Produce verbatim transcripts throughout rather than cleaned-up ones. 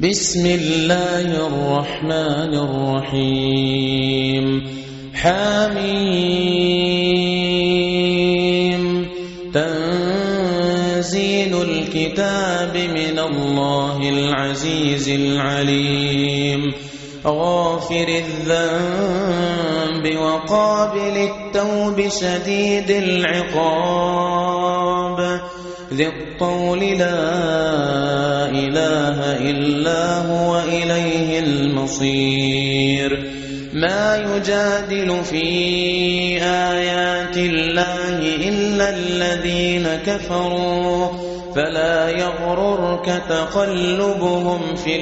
بسم الله الرحمن الرحيم حميم تنزيل الكتاب من الله العزيز العليم غافر الذنب وقابل التوب شديد العقاب ذي الطول لا إله إلا هو إليه المصير ما يجادل في آيات الله إلا الذين كفروا فلا يغررك تقلبهم في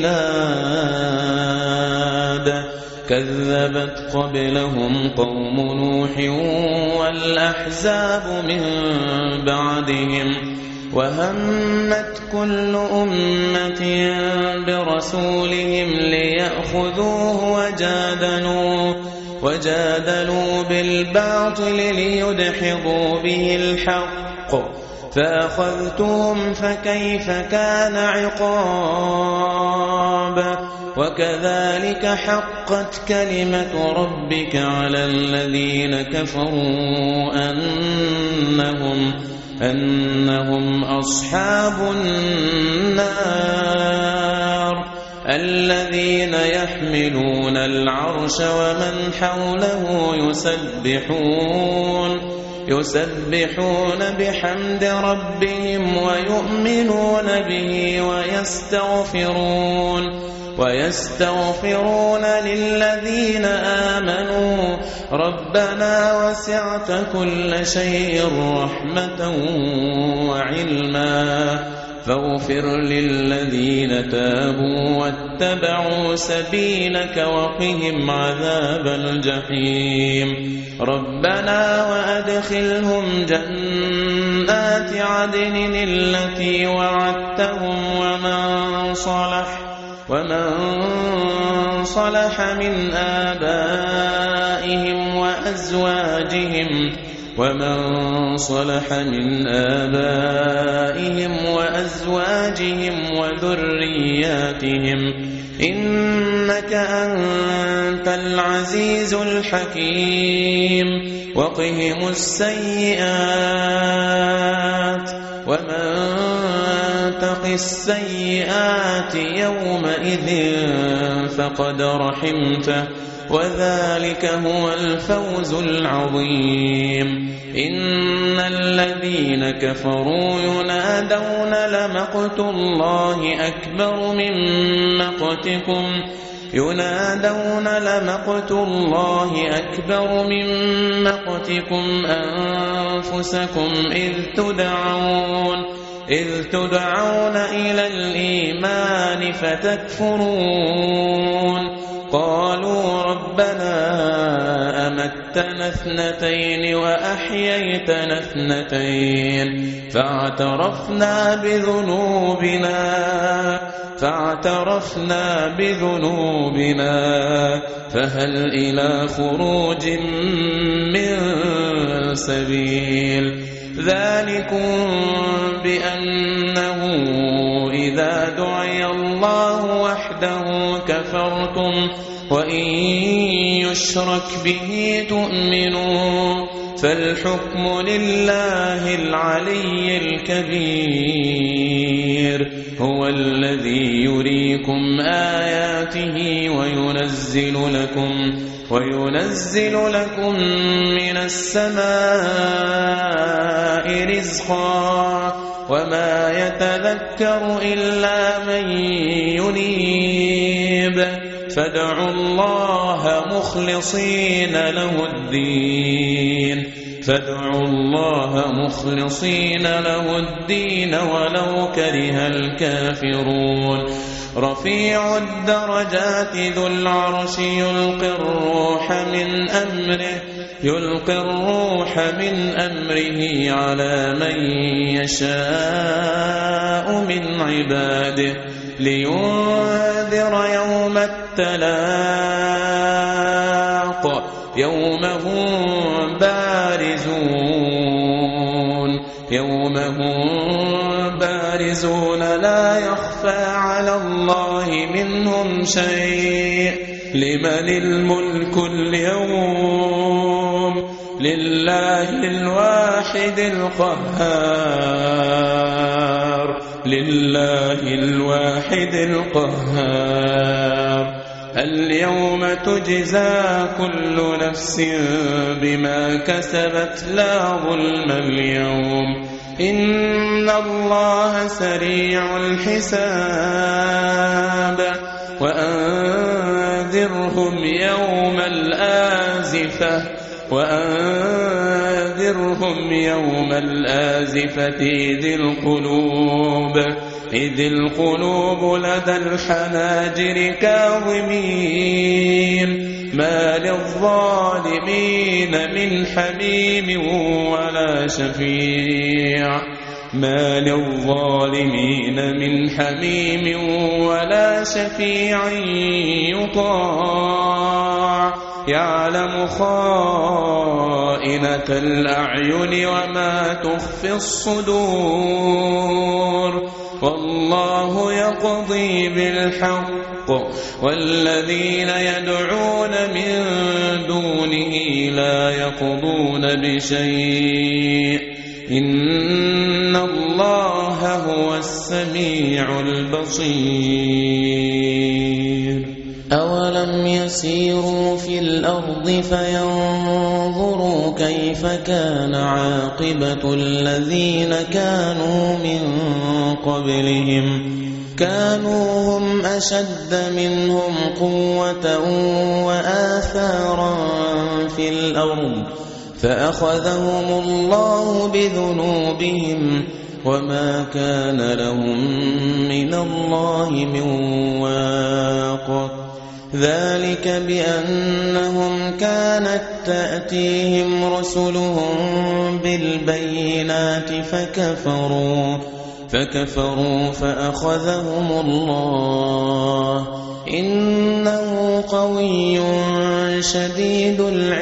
البلاد كذبت قبلهم قوم نوح والأحزاب من بعدهم وهمت كل أمة برسولهم ليأخذوه وجادلوا وجادلوا بالباطل ليدحضوا به الحق فأخذتهم فكيف كان عقاب وكذلك حقت كلمة ربك على الذين كفروا أنهم أنهم أصحاب النار الذين يحملون العرش ومن حوله يسبحون يسبحون بحمد ربهم ويؤمنون به ويستغفرون ويستغفرون للذين آمنوا ربنا وسعت كل شيء رحمة وعلما فاغفر للذين تابوا واتبعوا سبيلك وقهم عذاب الجحيم ربنا وأدخلهم جنات عدن التي وعدتهم ومن صلح ومن صلح من آبائهم وأزواجهم ومن صلح من آبائهم وأزواجهم وذرياتهم إنك أنت العزيز الحكيم وقهم السيئات ومن تق السيئات يومئذ فقد رحمته وذلك هو الفوز العظيم إن الذين كفروا ينادون لمقت الله أكبر من مقتكم ينادون لمقت الله أكبر من مقتكم أنفسكم إذ تدعون إذ تدعون إلى الإيمان فتكفرون قالوا ربنا أمتنا اثنتين وأحييتنا اثنتين فاعترفنا بذنوبنا فاعترفنا بذنوبنا فهل إلى خروج من سبيل ذلكم بأنه إذا دعي الله وحده كفرتم وإن يشرك به تؤمنوا فالحكم لله العلي الكبير هو الذي يريكم آياته وينزل لكم وينزل لكم من السماء رزقا وما يتذكر إلا من ينيب فادعوا الله مخلصين له الدين فادعوا الله مخلصين له الدين ولو كره الكافرون رفيع الدرجات ذو العرش يلقي الروح من أمره يلقي الروح من أمره على من يشاء من عباده لينذر يوم التلاق يوم هم بارزون يوم هم بارزون البارزون لا يخفى على الله منهم شيء. لمن الملك اليوم؟ لله الواحد القهار، لله الواحد القهار. اليوم تجزى كل نفس بما كسبت لا ظلم اليوم، إن الله سريع الحساب. وأنذرهم يوم الآزفة، وأنذرهم يوم الآزفة إذ القلوب إذ القلوب لدى الحناجر كاظمين ما للظالمين من حميم ولا شفيع ما للظالمين من حميم ولا شفيع يطاع يعلم خائنة الأعين وما تخفي الصدور. والله يقضي بالحق والذين يدعون من دونه لا يقضون بشيء إن الله هو السميع البصير. أولم يسيروا في الأرض فينظروا كيف كان عاقبة الذين كانوا من قبلهم كانوا هم أشد منهم قوة وآثارا في الأرض فأخذهم الله بذنوبهم وما كان لهم من الله من واق. ذلك بأنهم كانت تأتيهم رسلهم بالبينات فكفروا فكفروا فأخذهم الله إنه قوي شديد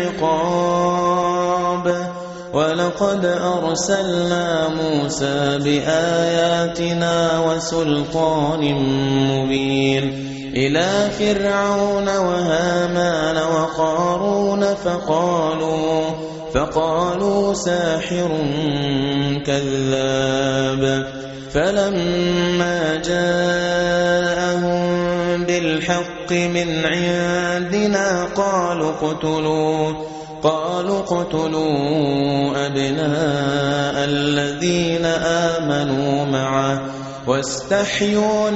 العقاب. ولقد أرسلنا موسى بآياتنا وسلطان مبين إلى فرعون وهامان وقارون فقالوا فقالوا ساحر كذاب. فلما جاءهم بالحق من عندنا قالوا اقتلوا قالوا اقتلوا أبناء الذين آمنوا معه واستحيوا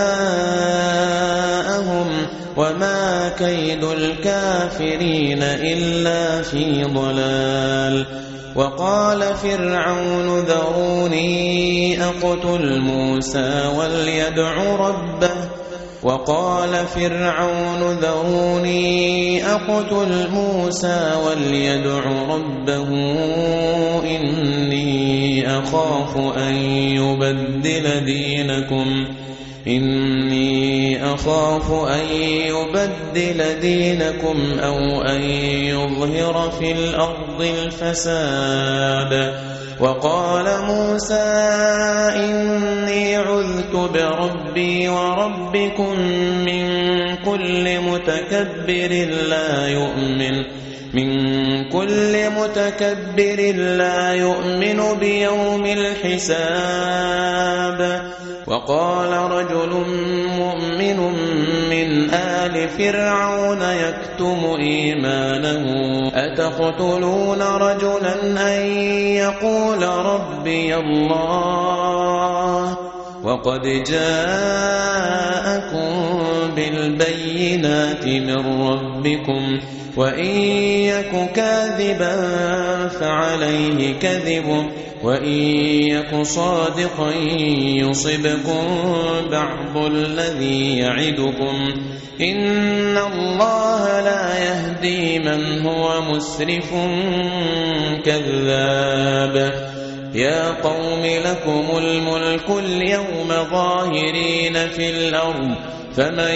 نساءهم وما كيد الكافرين إلا في ضلال. وقال فرعون ذروني أقتل موسى وليدع ربه وقال فرعون ذروني أقتل موسى وليدع ربه إني أخاف أن يبدل دينكم إني أخاف أن يبدل دينكم أو أن يظهر في الأرض الفساد. وقال موسى إني عذت بربي وربكم من كل متكبر لا يؤمن من كل متكبر لا يؤمن بيوم الحساب. وقال رجل مؤمن من آل فرعون يكتم إيمانه أتقتلون رجلا أن يقول ربي الله وقد جاءكم بالبينات من ربكم وإن يك كاذبا فعليه كذبه وإن يك صادقا يصبكم بعض الذي يعدكم إن الله لا يهدي من هو مسرف كذاب. يا قوم لكم الملك اليوم ظاهرين في الأرض فمن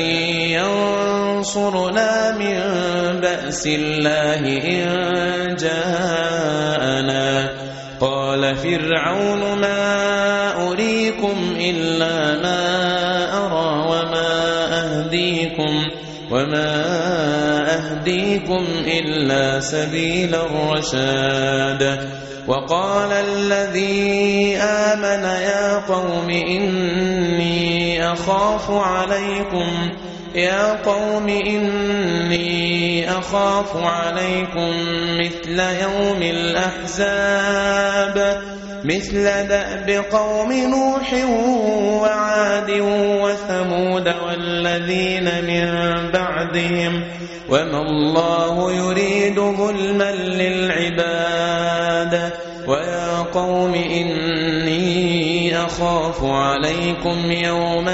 ينصرنا من بأس الله إن جاءنا قال فرعون ما أريكم إلا ما أرى وما أهديكم وما أهديكم إلا سبيل الرشاد وقال الذي آمن يا قوم إني أخاف عليكم يا قوم إني أخاف عليكم مثل يوم الأحزاب مثل دأب قوم نوح وعاد وثمود والذين من بعدهم وما الله يريد ظلما للعباد ويا قوم إني أخاف عليكم يوم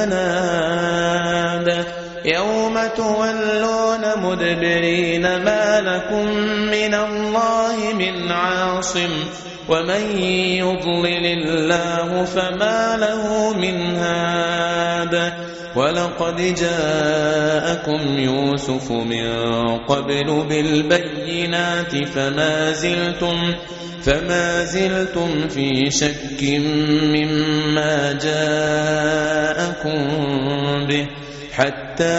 التناد يوم تولون مدبرين ما لكم من الله من عاصم ومن يضلل الله فما له من هاد ولقد جاءكم يوسف من قبل بالبينات فما زلتم فما زلتم في شك مما جاءكم به حتى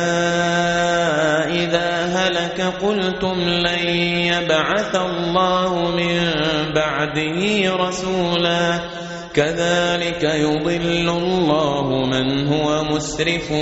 إذا هلك قلتم لن يبعث الله من بعده رسولا كذلك يضل الله من هو مسرف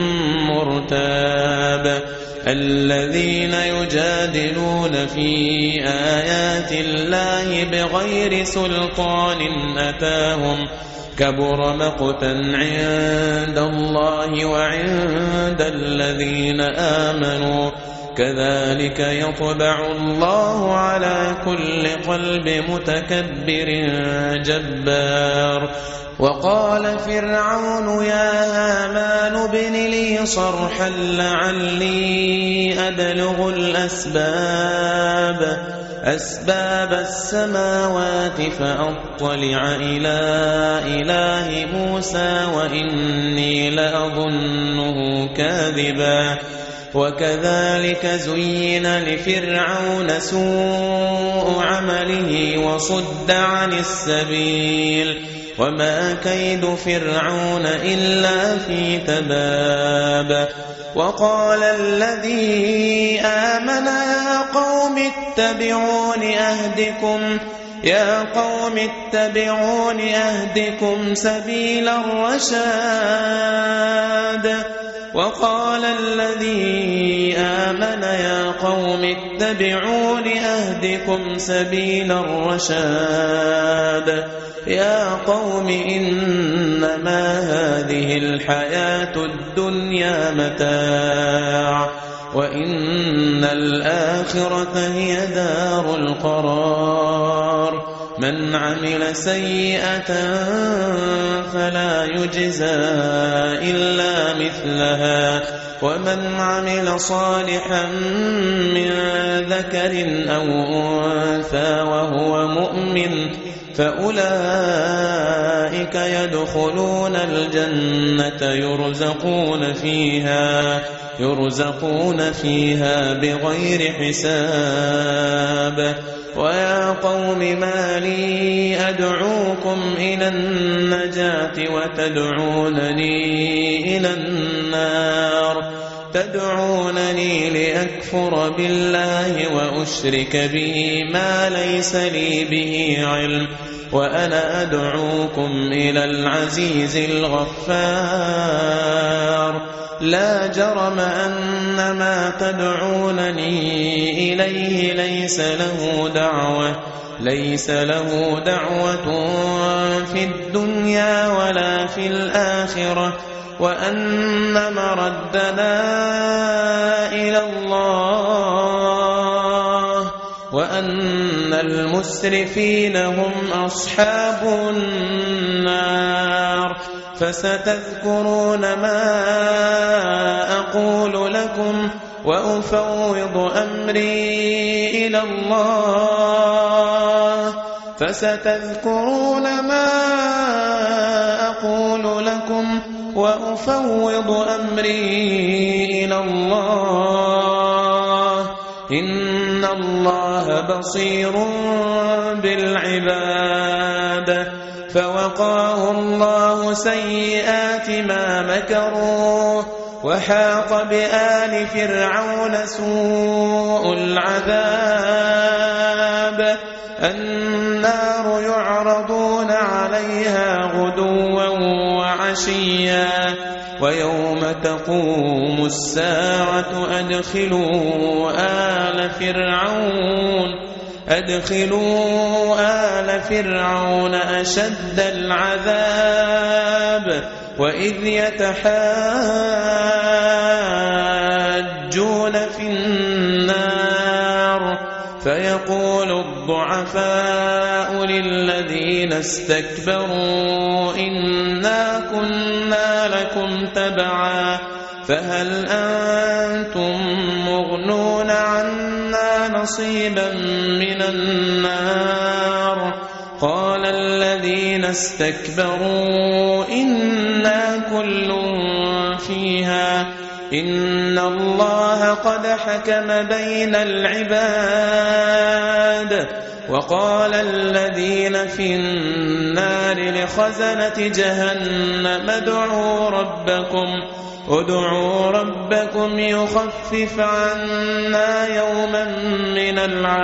مرتاب الذين يجادلون في آيات الله بغير سلطان أتاهم كبر مقتا عند الله وعند الذين آمنوا كذلك يطبع الله على كل قلب متكبر جبار وقال فرعون يا هامان ابن لي صرحا لعلي أبلغ الأسباب أسباب السماوات فأطلع إلى إله موسى وإني لأظنه كاذبا وكذلك زين لفرعون سوء عمله وصد عن السبيل وما كيد فرعون إلا في تباب وقال الذي آمن يا قوم اتبعون أهدكم يا قوم اتبعون أهدكم سبيل الرشاد وقال الذي آمن يا قوم اتبعون أهدكم سبيل الرشاد يا قوم إنما هذه الحياة الدنيا متاع وإن الآخرة هي دار القرار من عمل سيئة فلا يجزى إلا مثلها ومن عمل صالحا من ذكر أو أنثى وهو مؤمن فأولئك يدخلون الجنة يرزقون فيها يرزقون فيها بغير حساب ويا قوم ما لي أدعوكم إلى النجاة وتدعونني إلى النار تدعونني لأكفر بالله وأشرك به ما ليس لي به علم وأنا أدعوكم إلى العزيز الغفار لا جرم أن ما تدعونني إليه ليس له دعوة ليس له دعوة في الدنيا ولا في الآخرة وأن مردنا إلى الله وأن المسرفين هم أصحاب النار فستذكرون ما أقول لكم وأفوض أمري إلى الله فستذكرون ما أقول لكم وأفوض أمري إلى الله إن الله بصير بالعباد فوقاه الله سيئات ما مكروا وحاق بآل فرعون سوء العذاب النار يعرضون عليها غدوا وعشيا ويوم تقوم الساعة أدخلوا آل فرعون أدخلوا آل فرعون أشد العذاب وإذ يتحاجون في النار فيقول الضعفاء للذين استكبروا إنا كنا لكم تبعا فهل أنتم مغنون عنا نصيبا من النار قال الذين استكبروا إنا كل فيها إن الله قد حكم بين العباد وقال الذين في النار لخزنة جهنم ادعوا ربكم ادعوا ربكم يخفف عنا يوما من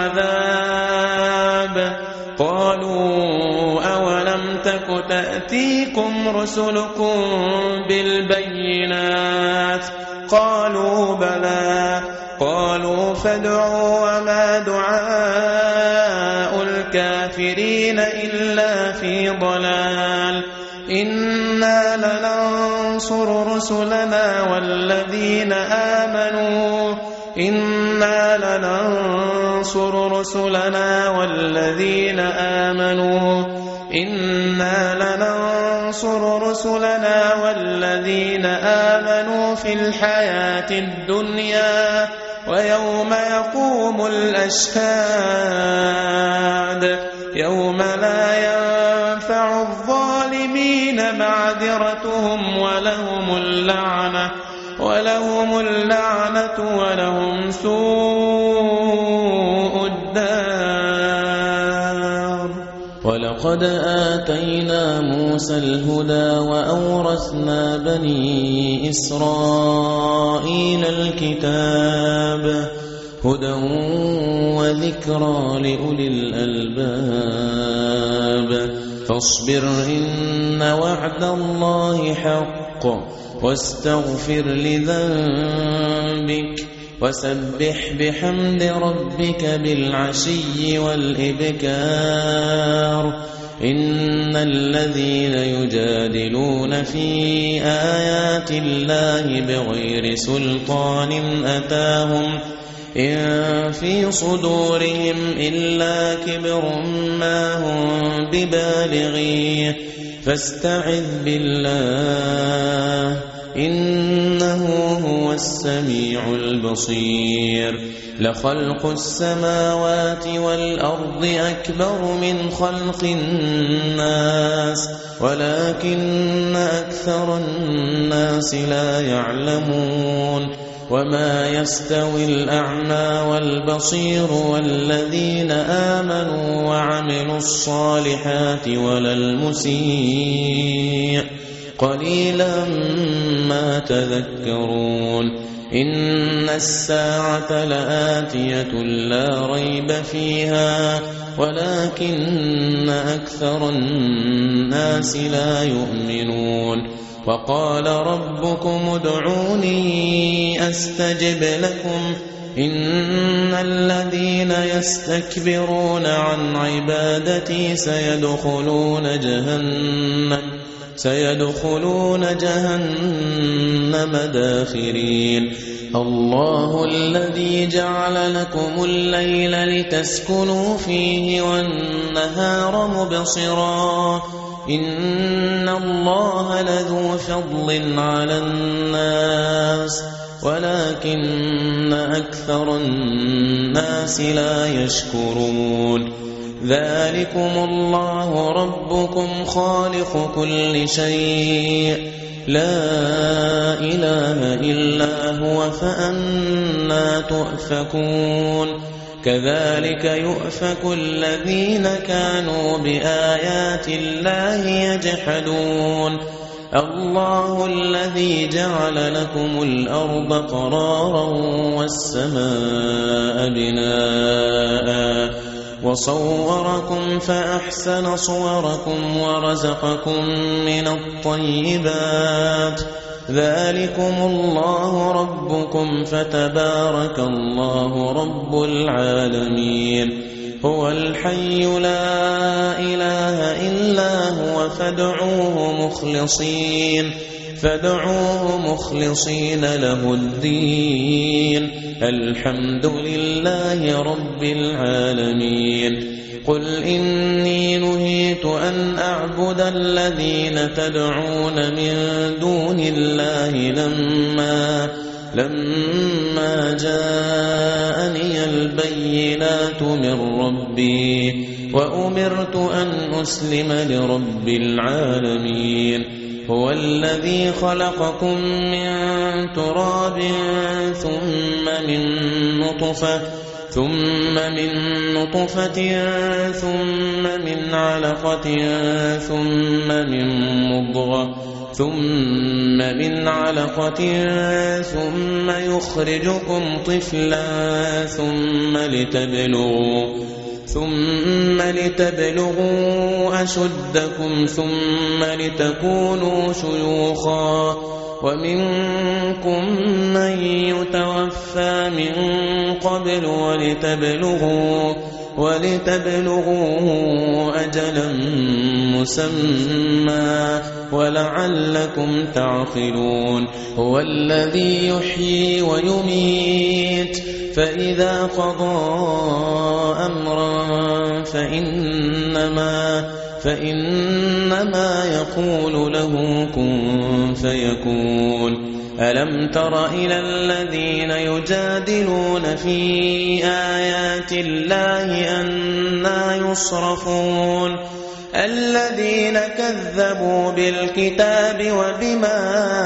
العذاب قالوا أولم تك تأتيكم رسلكم بالبينات قالوا بلى قالوا فادعوا وما دعاء الكافرين إلا في ضلال إنا لننصر رسلنا والذين آمنوا إنا لننصر رسلنا والذين آمنوا إنا لننصر رسلنا والذين آمنوا في الحياة الدنيا ويوم يقوم الأشهاد يوم لا ينفع الظالمين معذرتهم ولهم اللعنة ولهم اللعنة ولهم سوء الدار ولقد آتينا موسى الهدى وأورثنا بني إسرائيل الكتاب هدى وذكرى لأولي الألباب فاصبر إن وعد الله حق واستغفر لذنبك وسبح بحمد ربك بالعشي والإبكار إن الذين يجادلون في آيات الله بغير سلطان أتاهم إن في صدورهم إلا كبر ما هم ببالغيه فاستعذ بالله إنه هو السميع البصير لخلق السماوات والأرض أكبر من خلق الناس ولكن أكثر الناس لا يعلمون وما يستوي الأعمى والبصير والذين آمنوا وعملوا الصالحات ولا المسيء قليلا ما تذكرون إن الساعة لآتية لا ريب فيها ولكن أكثر الناس لا يؤمنون وقال ربكم ادعوني أستجب لكم إن الذين يستكبرون عن عبادتي سيدخلون جهنم سيدخلون جهنم داخرين الله الذي جعل لكم الليل لتسكنوا فيه والنهار مبصرا إن الله لذو فضل على الناس ولكن أكثر الناس لا يشكرون ذلكم الله ربكم خالق كل شيء لا إله إلا هو فأنى تؤفكون كذلك يؤفك الذين كانوا بآيات الله يجحدون الله الذي جعل لكم الأرض قرارا والسماء بناء وصوركم فأحسن صوركم ورزقكم من الطيبات ذلكم الله ربكم فتبارك الله رب العالمين هو الحي لا إله إلا هو فادعوه مخلصين فادعوه مخلصين له الدين الحمد لله رب العالمين قل إني نهيت أن أعبد الذين تدعون من دون الله لما لما جاءني البينات من ربي وأمرت أن أسلم لرب العالمين هو الذي خلقكم من تراب ثم من نطفة ثم من نطفة ثم من علقة ثم من مضغة ثم من علقة ثم يخرجكم طفلا ثم لتبلغوا ثم لتبلغوا أشدكم ثم لتكونوا شيوخا ومنكم من يتوفى من قبل ولتبلغوا ولتبلغوا أجلا مسمى ولعلكم تعقلون هو الذي يحيي ويميت فإذا قضى أمرا فإنما فإنما يقول له كن فيكون ألم تر إلى الذين يجادلون في آيات الله أنى يصرفون الذين كذبوا بالكتاب وبما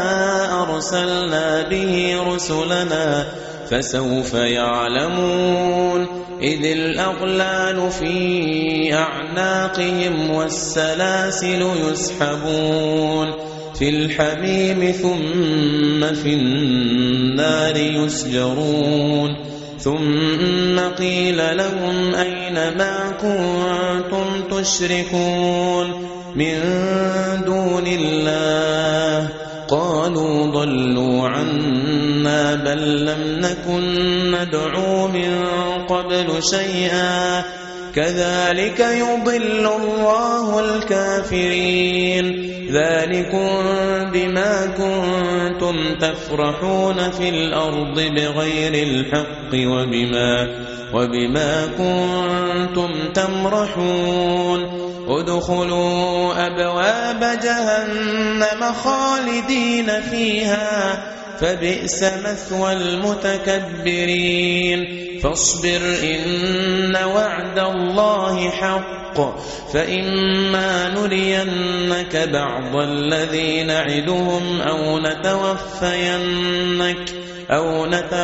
أرسلنا به رسلنا فسوف يعلمون إذ الأغلال في أعناقهم والسلاسل يسحبون في الحميم ثم في النار يسجرون ثم قيل لهم أين ما كنتم تشركون من دون الله قالوا ضلوا عنا بل لم نكن ندعو من قبل شيئا كذلك يضل الله الكافرين ذلكم بما كنتم تفرحون في الأرض بغير الحق وبما, وبما كنتم تمرحون ادخلوا أبواب جهنم خالدين فيها فبئس مثوى المتكبرين فاصبر إن وعد الله حق فإما نرينك بعض الذي نعدهم أو نتوفينك أو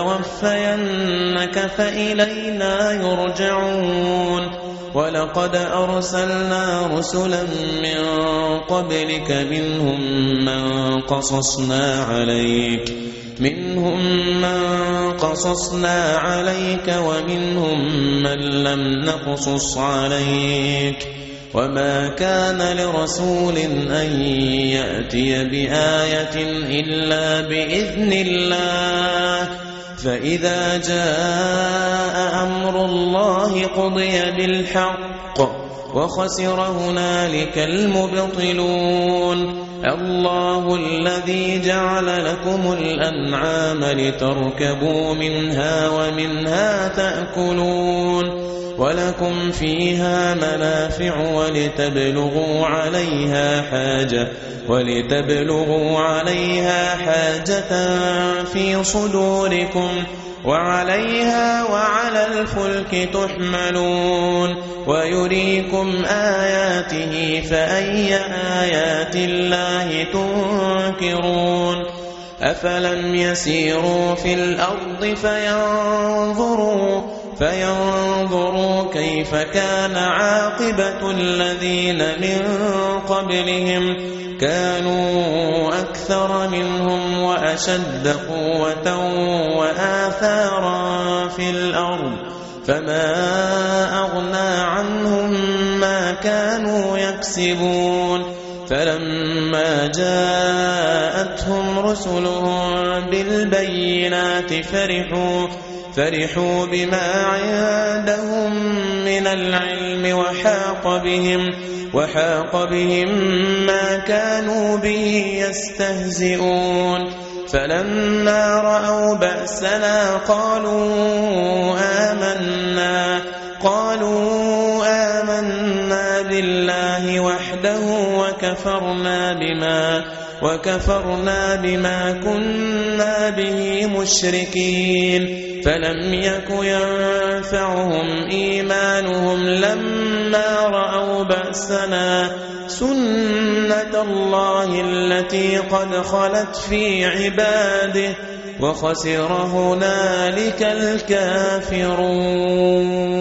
نتوفينك فإلينا يرجعون ولقد أرسلنا رسلا من قبلك منهم من قصصنا عليك منهم من قصصنا عليك ومنهم من لم نقصص عليك وما كان لرسول أن يأتي بآية إلا بإذن الله فإذا جاء أمر الله قضي بالحق وخسر هنالك المبطلون الله الذي جعل لكم الأنعام لتركبوا منها ومنها تأكلون ولكم فيها منافع ولتبلغوا عليها حاجة ولتبلغوا عليها حاجة في صدوركم وعليها وعلى الفلك تحملون ويريكم آياته فأي آيات الله تنكرون أفلم يسيروا في الأرض فينظروا فينظروا كيف كان عاقبة الذين من قبلهم كانوا أكثر منهم وأشد قوة وآثارا في الأرض فما أغنى عنهم ما كانوا يكسبون فلما جاءتهم رسلهم بالبينات فرحوا فرحوا بما عندهم من العلم وحاق بهم وحاق بهم ما كانوا به يستهزئون فلما رأوا بأسنا قالوا آمنا قالوا آمنا بالله وحده وكفرنا بما وكفرنا بما كنا به مشركين فلم يك ينفعهم إيمانهم لما رأوا بأسنا سنة الله التي قد خلت في عباده وخسر هنالك الكافرون.